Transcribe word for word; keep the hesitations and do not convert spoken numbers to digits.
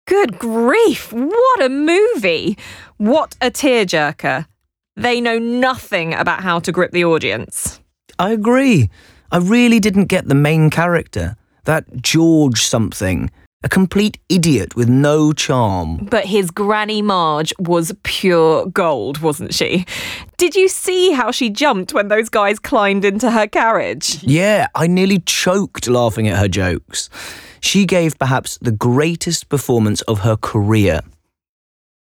Good grief, what a movie! What a tearjerker. They know nothing about how to grip the audience. I agree. I really didn't get the main character, that George something, a complete idiot with no charm. But his Granny Marge was pure gold, wasn't she? Did you see how she jumped when those guys climbed into her carriage? Yeah, I nearly choked laughing at her jokes. She gave perhaps the greatest performance of her career.